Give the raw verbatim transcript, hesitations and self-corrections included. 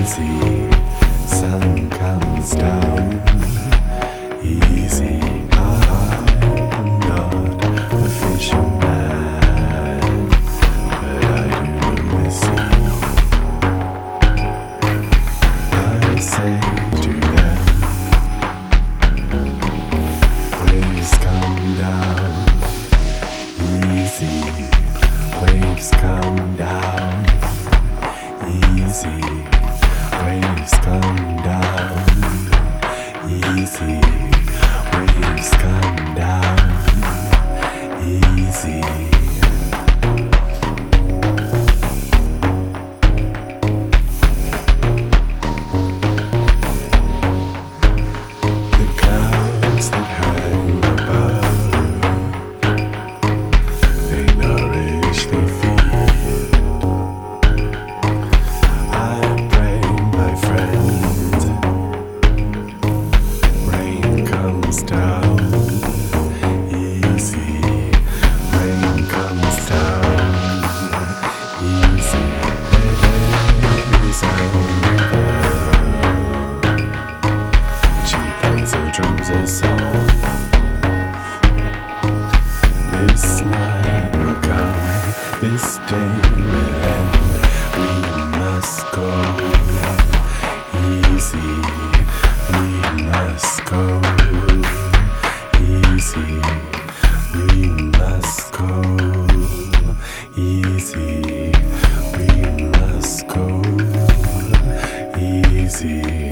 easy. Sun comes down easy. I'm not a fisherman, but I do the sea. I say to them, waves come down easy. Waves come down easy. Waves come down easy. Waves come down easy. The clouds that hang above, they nourish, they feed. I pray, my friend, rain comes down easy. Rain comes down easy. Days over. She plays her drums a song. This night will come, this day will end. We must go easy. We must go easy. We must go easy. We must go easy.